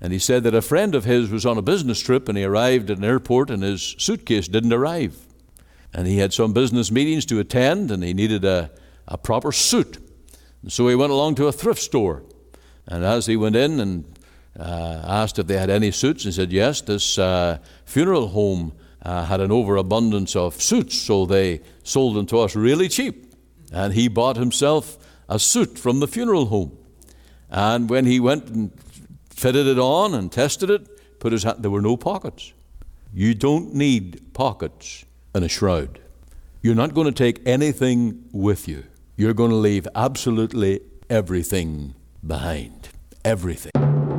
And he said that a friend of his was on a business trip, and he arrived at an airport and his suitcase didn't arrive. And he had some business meetings to attend, and he needed a proper suit. And so he went along to a thrift store. And as he went in and asked if they had any suits, he said, yes, this funeral home had an overabundance of suits, so they sold them to us really cheap. And he bought himself a suit from the funeral home. And when he went and fitted it on and tested it, put his hand, there were no pockets. You don't need pockets in a shroud. You're not going to take anything with you. You're going to leave absolutely everything behind. Everything.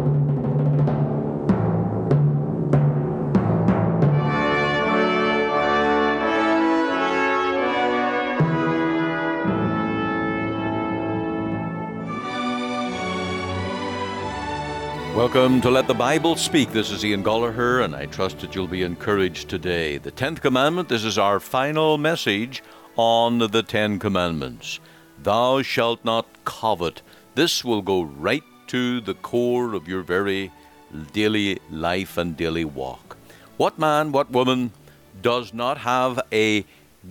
Welcome to Let the Bible Speak. This is Ian Gollaher, and I trust that you'll be encouraged today. The 10th commandment, this is our final message on the 10 commandments. Thou shalt not covet. This will go right to the core of your very daily life and daily walk. What man, what woman does not have a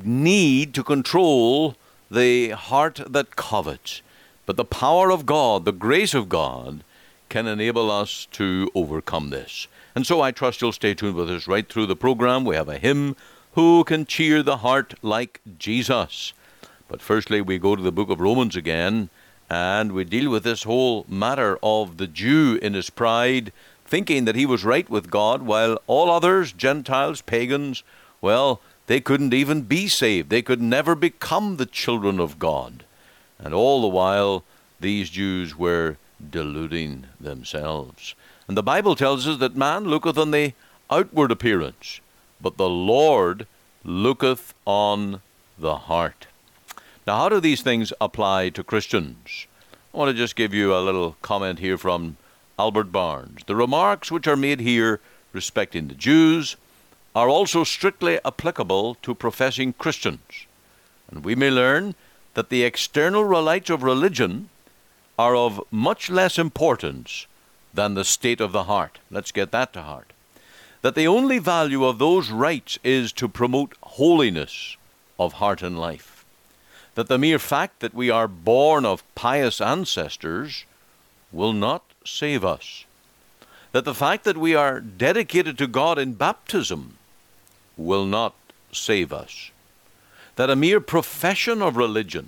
need to control the heart that covets? But the power of God, the grace of God, can enable us to overcome this. And so I trust you'll stay tuned with us right through the program. We have a hymn, Who Can Cheer the Heart Like Jesus? But firstly, we go to the book of Romans again, and we deal with this whole matter of the Jew in his pride, thinking that he was right with God, while all others, Gentiles, pagans, well, they couldn't even be saved. They could never become the children of God. And all the while, these Jews were deluding themselves. And the Bible tells us that man looketh on the outward appearance, but the Lord looketh on the heart. Now, how do these things apply to Christians? I want to just give you a little comment here from Albert Barnes. The remarks which are made here respecting the Jews are also strictly applicable to professing Christians. And we may learn that the external relights of religion are of much less importance than the state of the heart. Let's get that to heart. That the only value of those rites is to promote holiness of heart and life. That the mere fact that we are born of pious ancestors will not save us. That the fact that we are dedicated to God in baptism will not save us. That a mere profession of religion,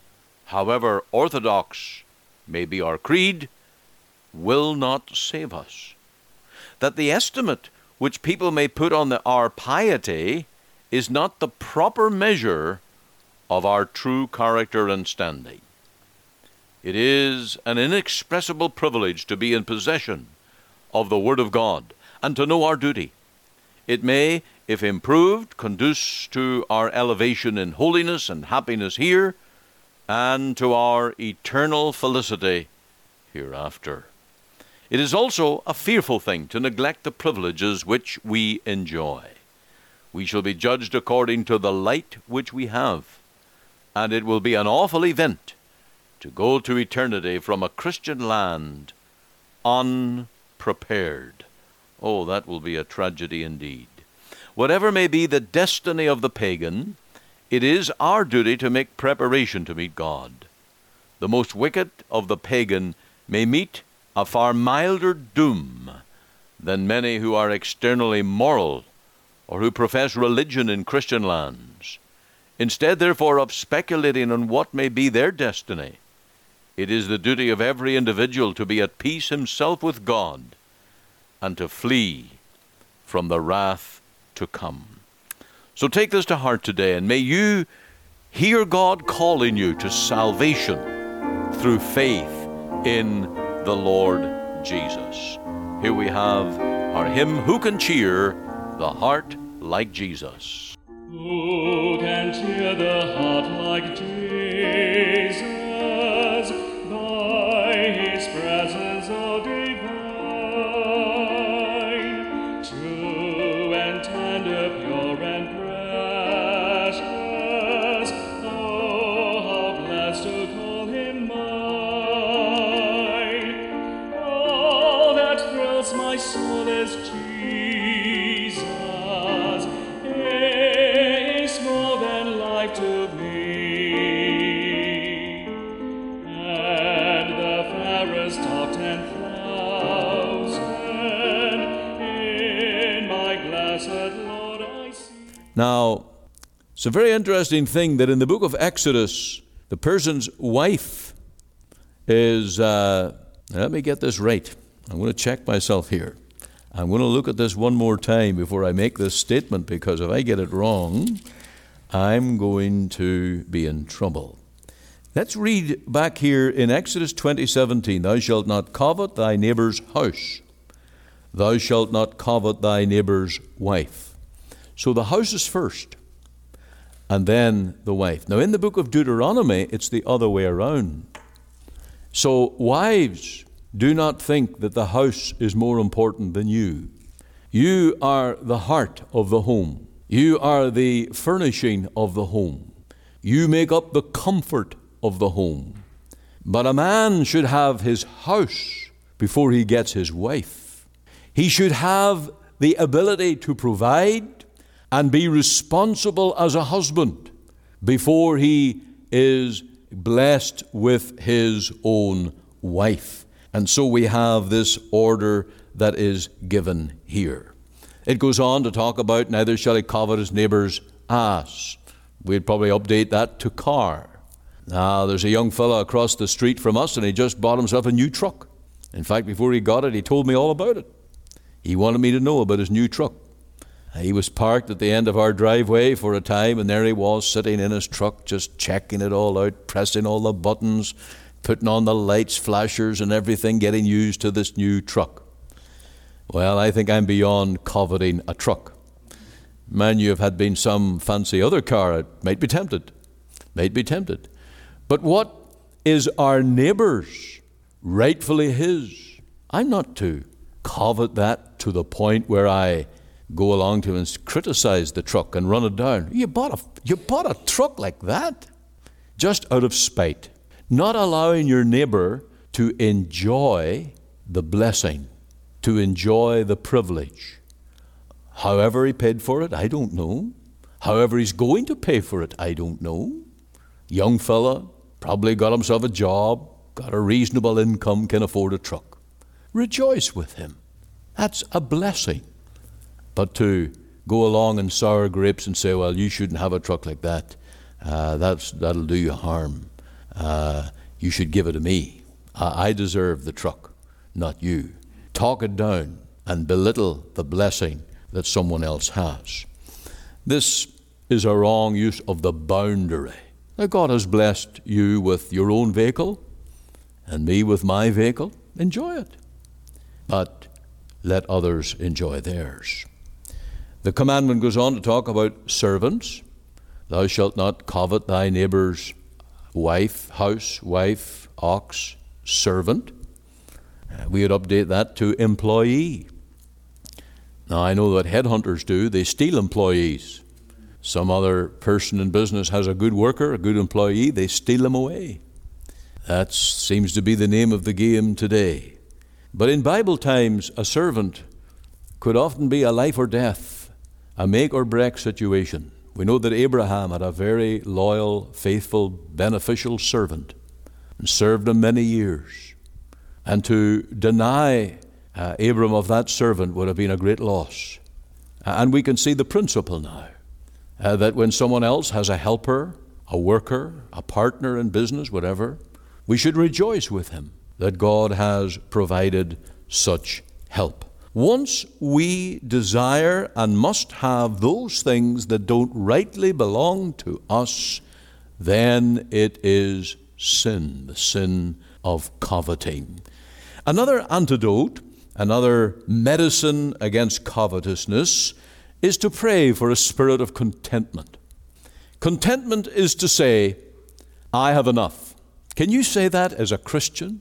however orthodox may be our creed, will not save us. That the estimate which people may put on our piety is not the proper measure of our true character and standing. It is an inexpressible privilege to be in possession of the Word of God and to know our duty. It may, if improved, conduce to our elevation in holiness and happiness here, and to our eternal felicity hereafter. It is also a fearful thing to neglect the privileges which we enjoy. We shall be judged according to the light which we have, and it will be an awful event to go to eternity from a Christian land unprepared. Oh, that will be a tragedy indeed. Whatever may be the destiny of the pagan, it is our duty to make preparation to meet God. The most wicked of the pagan may meet a far milder doom than many who are externally moral or who profess religion in Christian lands. Instead, therefore, of speculating on what may be their destiny, it is the duty of every individual to be at peace himself with God and to flee from the wrath to come. So take this to heart today, and may you hear God calling you to salvation through faith in the Lord Jesus. Here we have our hymn, Who Can Cheer the Heart Like Jesus? Who can cheer the heart like Jesus? By His presence, O divine, true and tender, pure and precious. Oh, how blessed to call Him mine! All that thrills my soul is Jesus, is more than life to me. And the fairest of 10,000 in my blessed Lord I see. Now, it's a very interesting thing that in the book of Exodus, the person's wife is, let me get this right. I'm going to check myself here. I'm going to look at this one more time before I make this statement, because if I get it wrong, I'm going to be in trouble. Let's read back here in Exodus 20:17. Thou shalt not covet thy neighbor's house. Thou shalt not covet thy neighbor's wife. So the house is first, and then the wife. Now in the book of Deuteronomy, it's the other way around. So wives, do not think that the house is more important than you. You are the heart of the home. You are the furnishing of the home. You make up the comfort of the home. But a man should have his house before he gets his wife. He should have the ability to provide and be responsible as a husband before he is blessed with his own wife. And so we have this order that is given here. It goes on to talk about, neither shall he covet his neighbor's ass. We'd probably update that to car. Now, there's a young fellow across the street from us, and he just bought himself a new truck. In fact, before he got it, he told me all about it. He wanted me to know about his new truck. He was parked at the end of our driveway for a time, and there he was sitting in his truck, just checking it all out, pressing all the buttons, putting on the lights, flashers and everything, getting used to this new truck. Well, I think I'm beyond coveting a truck. Man, you have had been some fancy other car, it might be tempted. But what is our neighbor's rightfully his? I'm not to covet that to the point where I go along to and criticize the truck and run it down. You bought a truck like that just out of spite. Not allowing your neighbor to enjoy the blessing, to enjoy the privilege. However he paid for it, I don't know. However he's going to pay for it, I don't know. Young fella, probably got himself a job, got a reasonable income, can afford a truck. Rejoice with him. That's a blessing. But to go along and sour grapes and say, well, you shouldn't have a truck like that, that'll do you harm. You should give it to me. I deserve the truck, not you. Talk it down and belittle the blessing that someone else has. This is a wrong use of the boundary. Now, God has blessed you with your own vehicle and me with my vehicle. Enjoy it. But let others enjoy theirs. The commandment goes on to talk about servants. Thou shalt not covet thy neighbor's wife, house, wife, ox, servant. We would update that to employee. Now, I know what headhunters do. They steal employees. Some other person in business has a good worker, a good employee, they steal them away. That seems to be the name of the game today. But in Bible times, a servant could often be a life or death, a make or break situation. We know that Abraham had a very loyal, faithful, beneficial servant and served him many years. And to deny Abram of that servant would have been a great loss. And we can see the principle now, that when someone else has a helper, a worker, a partner in business, whatever, we should rejoice with him that God has provided such help. Once we desire and must have those things that don't rightly belong to us, then it is sin, the sin of coveting. Another antidote, another medicine against covetousness is to pray for a spirit of contentment. Contentment is to say, I have enough. Can you say that as a Christian?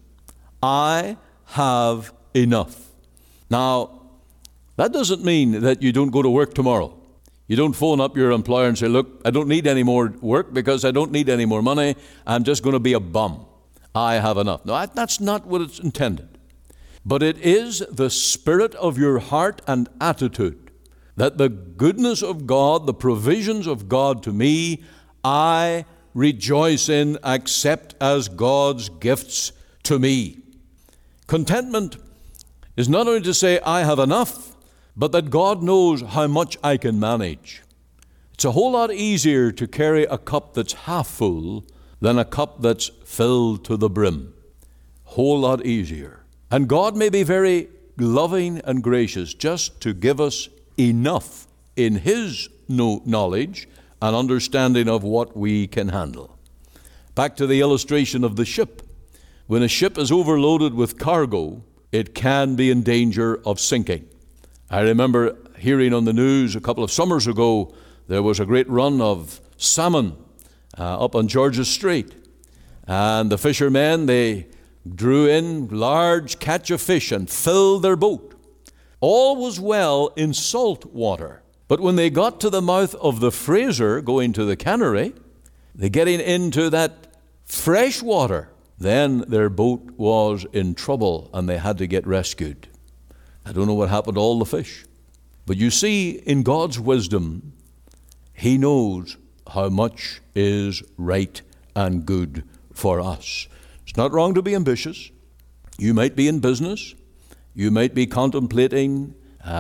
I have enough. Now, that doesn't mean that you don't go to work tomorrow. You don't phone up your employer and say, look, I don't need any more work because I don't need any more money. I'm just going to be a bum. I have enough. No, that's not what it's intended. but it is the spirit of your heart and attitude that the goodness of God, the provisions of God to me, I rejoice in, accept as God's gifts to me. Contentment is not only to say I have enough, but that God knows how much I can manage. It's a whole lot easier to carry a cup that's half full than a cup that's filled to the brim. Whole lot easier. And God may be very loving and gracious just to give us enough in His knowledge and understanding of what we can handle. Back to the illustration of the ship. When a ship is overloaded with cargo, it can be in danger of sinking. I remember hearing on the news a couple of summers ago, there was a great run of salmon up on George's Strait. And the fishermen, they drew in large catch of fish and filled their boat. All was well in salt water. But when they got to the mouth of the Fraser, going to the Cannery, they getting into that fresh water, then their boat was in trouble and they had to get rescued. I don't know what happened to all the fish. But you see, in God's wisdom, He knows how much is right and good for us. It's not wrong to be ambitious. You might be in business. You might be contemplating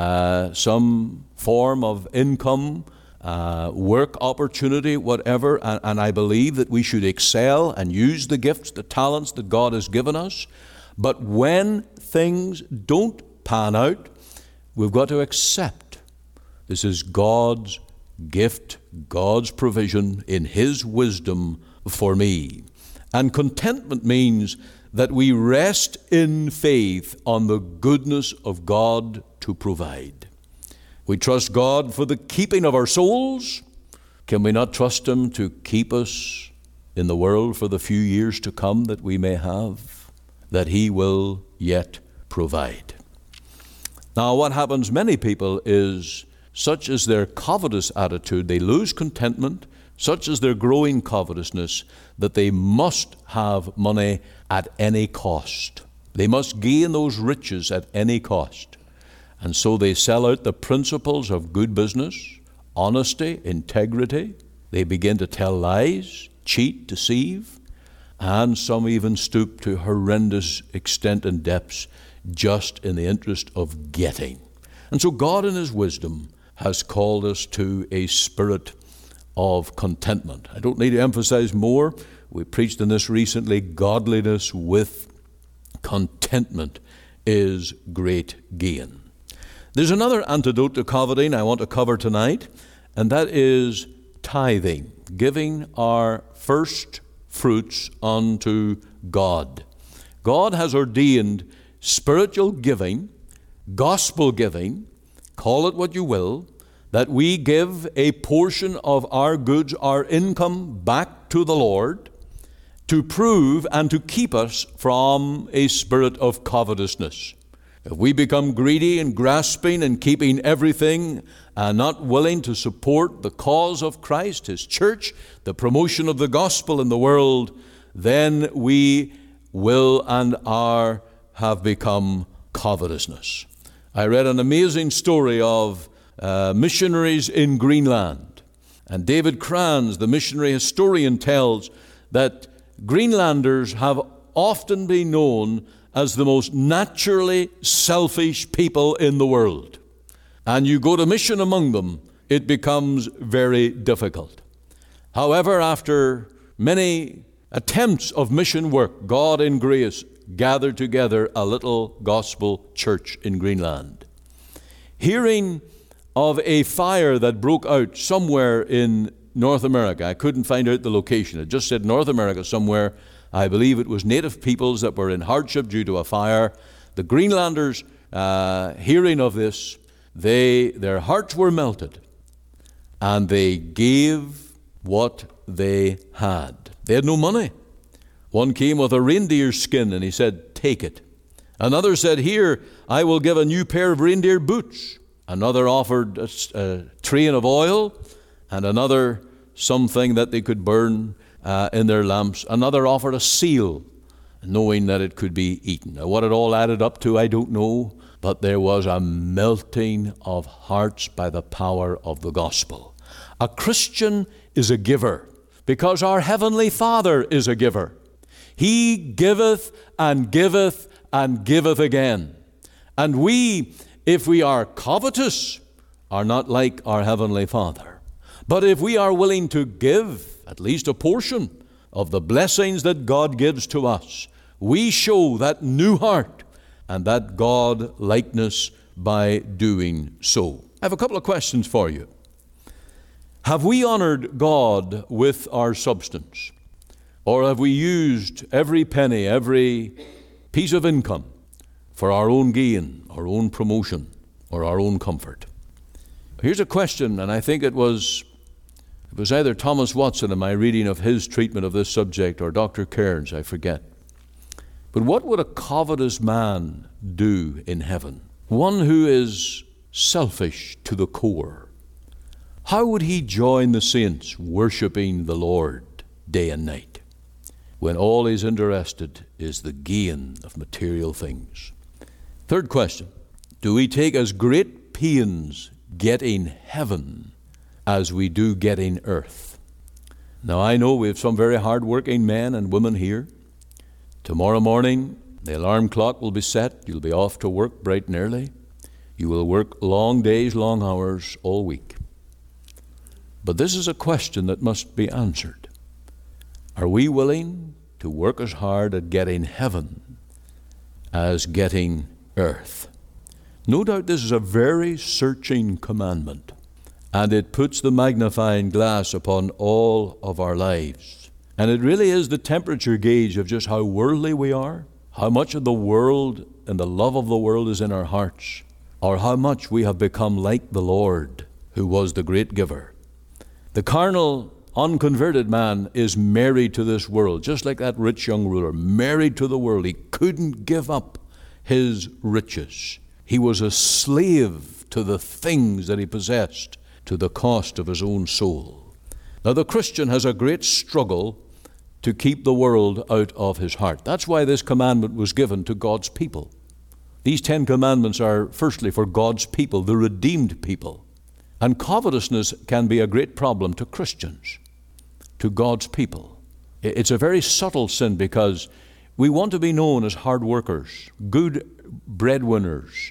some form of income, work opportunity, whatever. And I believe that we should excel and use the gifts, the talents that God has given us. But when things don't pan out, we've got to accept this is God's gift, God's provision in His wisdom for me. And contentment means that we rest in faith on the goodness of God to provide. We trust God for the keeping of our souls. Can we not trust Him to keep us in the world for the few years to come that we may have? That He will yet provide. Now, what happens, many people, is such is their covetous attitude, they lose contentment, such is their growing covetousness, that they must have money at any cost. They must gain those riches at any cost. And so they sell out the principles of good business, honesty, integrity. They begin to tell lies, cheat, deceive, and some even stoop to horrendous extent and depths just in the interest of getting. And so God in His wisdom has called us to a spirit of contentment. I don't need to emphasize more. We preached on this recently. Godliness with contentment is great gain. There's another antidote to coveting I want to cover tonight, and that is tithing, giving our first fruits unto God. God has ordained spiritual giving, gospel giving, call it what you will, that we give a portion of our goods, our income, back to the Lord to prove and to keep us from a spirit of covetousness. If we become greedy and grasping and keeping everything and not willing to support the cause of Christ, His church, the promotion of the gospel in the world, then we will and have become covetousness. I read an amazing story of missionaries in Greenland. And David Crans, the missionary historian, tells that Greenlanders have often been known as the most naturally selfish people in the world. And you go to mission among them, it becomes very difficult. However, after many attempts of mission work, God in grace gathered together a little gospel church in Greenland. Hearing of a fire that broke out somewhere in North America, I couldn't find out the location. It just said North America somewhere. I believe it was native peoples that were in hardship due to a fire. The Greenlanders, hearing of this, their hearts were melted, and they gave what they had. They had no money. One came with a reindeer skin, and he said, "Take it." Another said, "Here, I will give a new pair of reindeer boots." Another offered a train of oil, and another something that they could burn in their lamps. Another offered a seal knowing that it could be eaten. Now, what it all added up to, I don't know, but there was a melting of hearts by the power of the gospel. A Christian is a giver because our Heavenly Father is a giver. He giveth and giveth and giveth again. And we, if we are covetous, are not like our Heavenly Father. But if we are willing to give at least a portion of the blessings that God gives to us, we show that new heart and that God likeness by doing so. I have a couple of questions for you. Have we honored God with our substance? Or have we used every penny, every piece of income for our own gain, our own promotion, or our own comfort? Here's a question, and I think it was either Thomas Watson in my reading of his treatment of this subject or Dr. Cairns, I forget. But what would a covetous man do in heaven? One who is selfish to the core. How would he join the saints worshiping the Lord day and night when all he's interested is the gain of material things? Third question, do we take as great pains getting heaven as we do getting earth? Now, I know we have some very hard-working men and women here. Tomorrow morning, the alarm clock will be set. You'll be off to work bright and early. You will work long days, long hours all week. But this is a question that must be answered. Are we willing to work as hard at getting heaven as getting earth? No doubt this is a very searching commandment, and it puts the magnifying glass upon all of our lives. And it really is the temperature gauge of just how worldly we are, how much of the world and the love of the world is in our hearts, or how much we have become like the Lord, who was the great giver. The carnal, unconverted man is married to this world, just like that rich young ruler, married to the world. He couldn't give up his riches. He was a slave to the things that he possessed, to the cost of his own soul. Now, the Christian has a great struggle to keep the world out of his heart. That's why this commandment was given to God's people. These 10 commandments are firstly for God's people, the redeemed people. And covetousness can be a great problem to Christians, to God's people. It's a very subtle sin because we want to be known as hard workers, good breadwinners,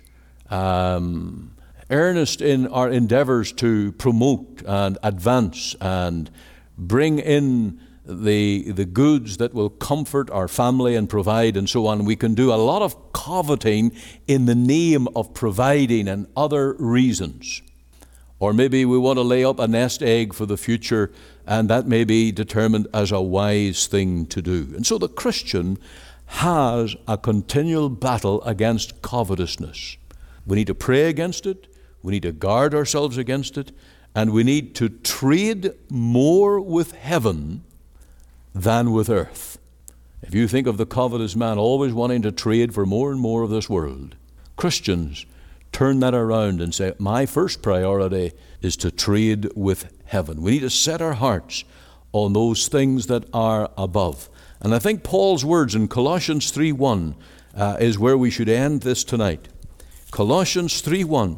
earnest in our endeavors to promote and advance and bring in the goods that will comfort our family and provide and so on. We can do a lot of coveting in the name of providing and other reasons. Or maybe we want to lay up a nest egg for the future, and that may be determined as a wise thing to do. And so the Christian has a continual battle against covetousness. We need to pray against it. We need to guard ourselves against it. And we need to trade more with heaven than with earth. If you think of the covetous man always wanting to trade for more and more of this world, Christians turn that around and say, my first priority is to trade with heaven. We need to set our hearts on those things that are above. And I think Paul's words in Colossians 3:1 is where we should end this tonight. Colossians 3:1.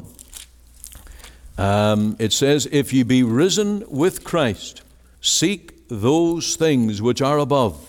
It says, if ye be risen with Christ, seek those things which are above.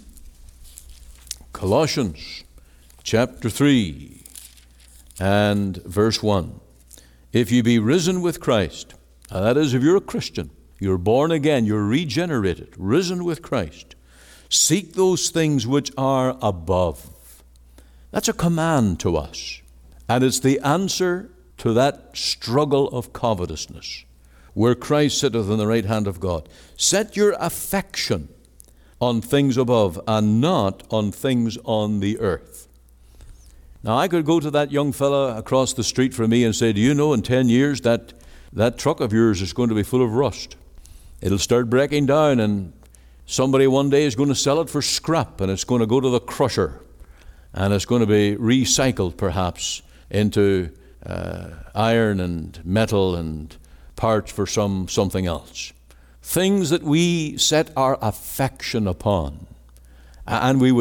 Colossians chapter 3 and verse 1. If ye be risen with Christ, that is, if you're a Christian, you're born again, you're regenerated, risen with Christ, seek those things which are above. That's a command to us, and it's the answer to that struggle of covetousness, where Christ sitteth on the right hand of God. Set your affection on things above and not on things on the earth. Now, I could go to that young fella across the street from me and say, do you know in 10 years that truck of yours is going to be full of rust? It'll start breaking down, and somebody one day is going to sell it for scrap, and it's going to go to the crusher, and it's going to be recycled perhaps into iron and metal and parts for something else. Things that we set our affection upon, and we would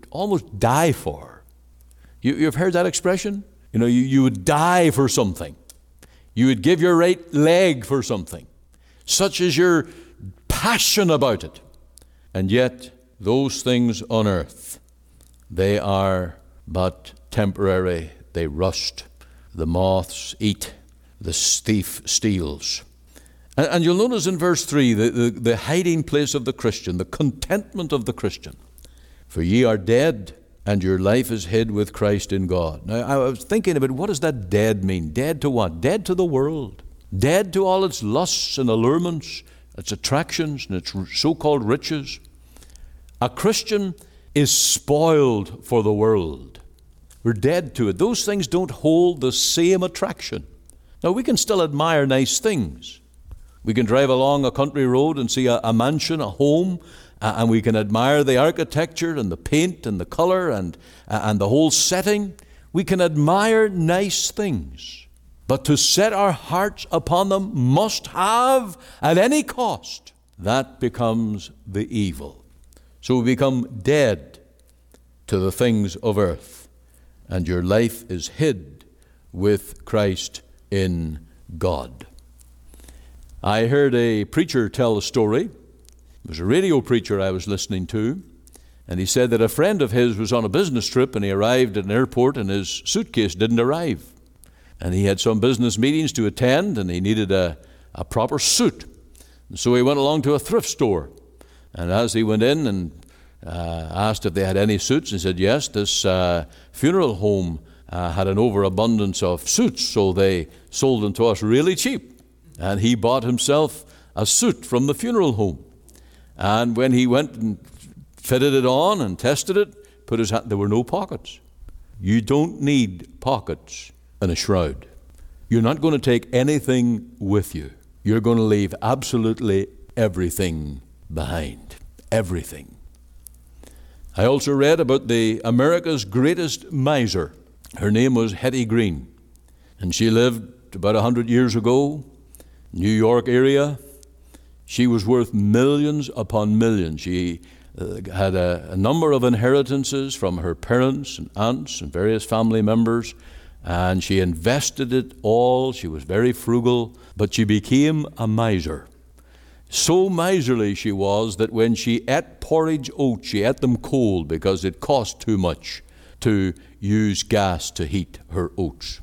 almost die for. You've heard that expression? You would die for something. You would give your right leg for something. Such is your passion about it. And yet, those things on earth, they are but temporary. They rust. The moths eat. The thief steals. And you'll notice in verse 3, the hiding place of the Christian, the contentment of the Christian. For ye are dead, and your life is hid with Christ in God. Now, I was thinking about, what does that dead mean? Dead to what? Dead to the world. Dead to all its lusts and allurements, its attractions and its so-called riches. A Christian is spoiled for the world. We're dead to it. Those things don't hold the same attraction. Now, we can still admire nice things. We can drive along a country road and see a mansion, a home, and we can admire the architecture and the paint and the color and the whole setting. We can admire nice things. But to set our hearts upon them, must have at any cost, that becomes the evil. So we become dead to the things of earth, and your life is hid with Christ in God. I heard a preacher tell a story. It was a radio preacher I was listening to, and he said that a friend of his was on a business trip, and he arrived at an airport and his suitcase didn't arrive. And he had some business meetings to attend, and he needed a proper suit. And so he went along to a thrift store, and as he went in and asked if they had any suits, he said, yes, this funeral home had an overabundance of suits, so they sold them to us really cheap. And he bought himself a suit from the funeral home. And when he went and fitted it on and tested it, put his hand, there were no pockets. You don't need pockets in a shroud. You're not going to take anything with you. You're going to leave absolutely everything behind. Everything. I also read about the America's greatest miser. Her name was Hetty Green. And she lived about 100 years ago, New York area. She was worth millions upon millions. She had a number of inheritances from her parents and aunts and various family members, and she invested it all. She was very frugal, but she became a miser. So miserly she was that when she ate porridge oats, she ate them cold because it cost too much to use gas to heat her oats.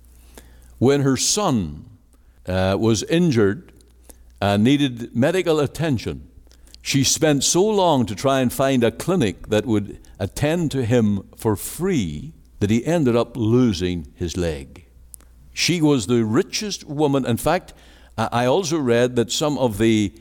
When her son was injured and needed medical attention, she spent so long to try and find a clinic that would attend to him for free that he ended up losing his leg. She was the richest woman. In fact, I also read that some of the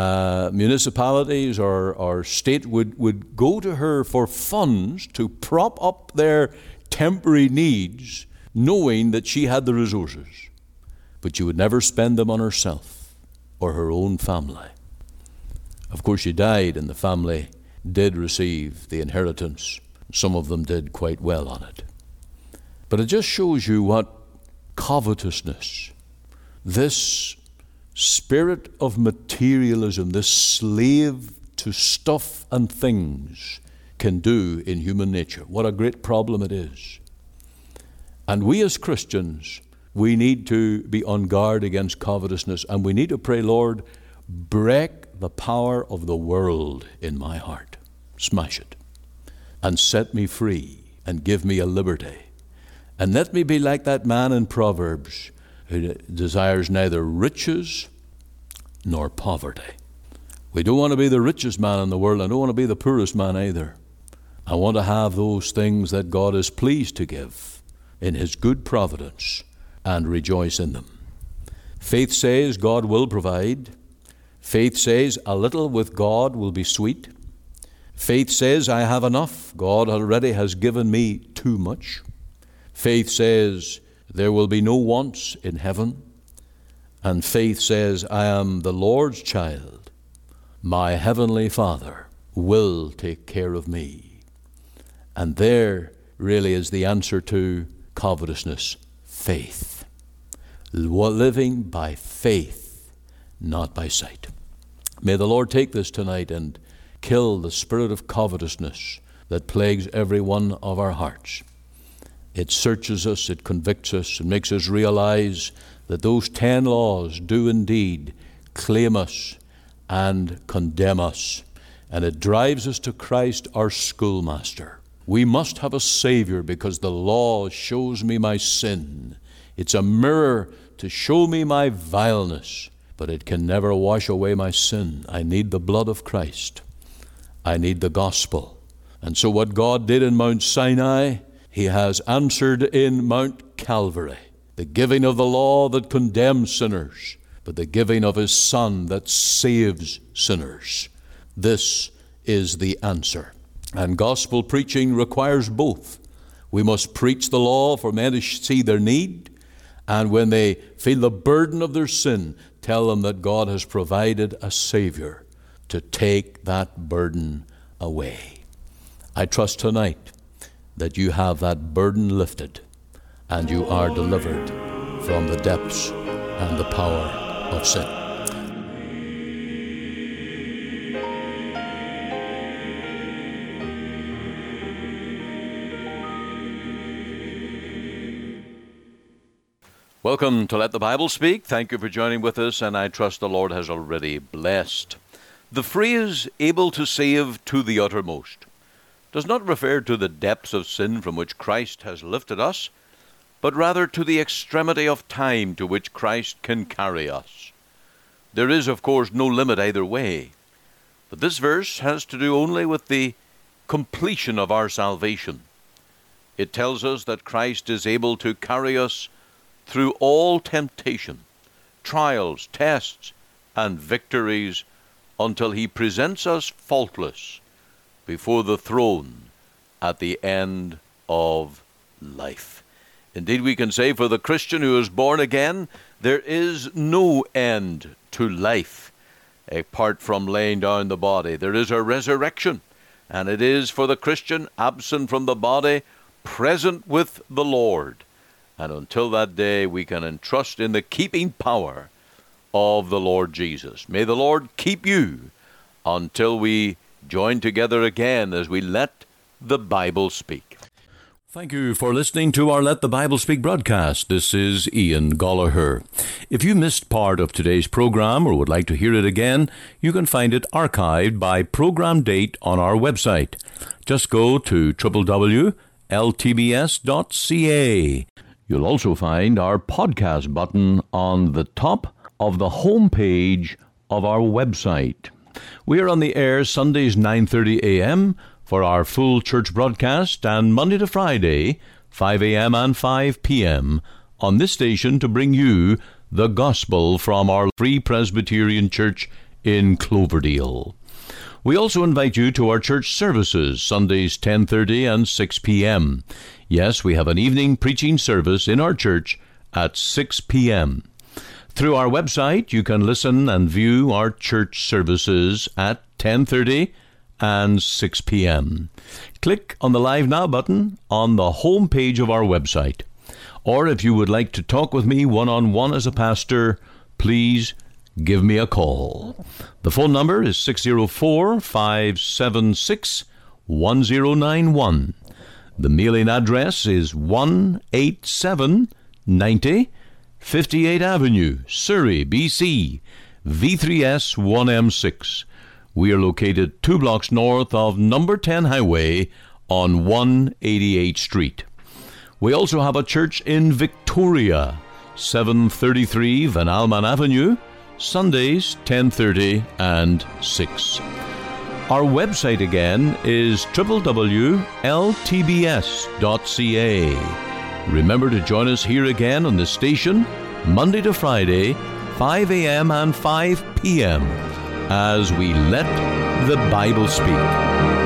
municipalities or state would go to her for funds to prop up their temporary needs, knowing that she had the resources. But she would never spend them on herself or her own family. Of course, she died, and the family did receive the inheritance. Some of them did quite well on it. But it just shows you what covetousness, this spirit of materialism, this slave to stuff and things, can do in human nature. What a great problem it is. And we as Christians, we need to be on guard against covetousness, and we need to pray, Lord, break the power of the world in my heart. Smash it. And set me free and give me a liberty. And let me be like that man in Proverbs who desires neither riches nor poverty. We don't want to be the richest man in the world. I don't want to be the poorest man either. I want to have those things that God is pleased to give in His good providence and rejoice in them. Faith says God will provide. Faith says a little with God will be sweet. Faith says I have enough. God already has given me too much. Faith says there will be no wants in heaven. And faith says I am the Lord's child. My heavenly Father will take care of me. And there really is the answer to covetousness. Faith. Living by faith, not by sight. May the Lord take this tonight and kill the spirit of covetousness that plagues every one of our hearts. It searches us, it convicts us, it makes us realize that those 10 laws do indeed claim us and condemn us. And it drives us to Christ, our schoolmaster. We must have a Savior because the law shows me my sin. It's a mirror to show me my vileness, but it can never wash away my sin. I need the blood of Christ. I need the gospel. And so what God did in Mount Sinai, He has answered in Mount Calvary. The giving of the law that condemns sinners, but the giving of His Son that saves sinners. This is the answer. And gospel preaching requires both. We must preach the law for men to see their need, and when they feel the burden of their sin, tell them that God has provided a Savior to take that burden away. I trust tonight that you have that burden lifted and you are delivered from the depths and the power of sin. Welcome to Let the Bible Speak. Thank you for joining with us, and I trust the Lord has already blessed. The phrase, able to save to the uttermost, does not refer to the depths of sin from which Christ has lifted us, but rather to the extremity of time to which Christ can carry us. There is, of course, no limit either way, but this verse has to do only with the completion of our salvation. It tells us that Christ is able to carry us through all temptation, trials, tests, and victories until He presents us faultless before the throne at the end of life. Indeed, we can say for the Christian who is born again, there is no end to life apart from laying down the body. There is a resurrection, and it is for the Christian absent from the body, present with the Lord. And until that day, we can entrust in the keeping power of the Lord Jesus. May the Lord keep you until we join together again as we let the Bible speak. Thank you for listening to our Let the Bible Speak broadcast. This is Ian Gollaher. If you missed part of today's program or would like to hear it again, you can find it archived by program date on our website. Just go to www.ltbs.ca. You'll also find our podcast button on the top of the home page of our website. We are on the air Sundays 9:30 a.m. for our full church broadcast, and Monday to Friday 5 a.m. and 5 p.m. on this station to bring you the gospel from our Free Presbyterian Church in Cloverdale. We also invite you to our church services, Sundays 10:30 and 6 p.m. Yes, we have an evening preaching service in our church at 6 p.m. Through our website, you can listen and view our church services at 10:30 and 6 p.m. Click on the Live Now button on the home page of our website. Or if you would like to talk with me one-on-one as a pastor, please give me a call. The phone number is 604-576-1091. The mailing address is 18790 58th Avenue, Surrey, BC, V3S 1M6. We are located 2 blocks north of number 10 Highway on 188th Street. We also have a church in Victoria, 733 Van Alman Avenue, Sundays 10:30 and 6. Our website again is www.ltbs.ca. Remember to join us here again on this station, Monday to Friday, 5 a.m. and 5 p.m., as we let the Bible speak.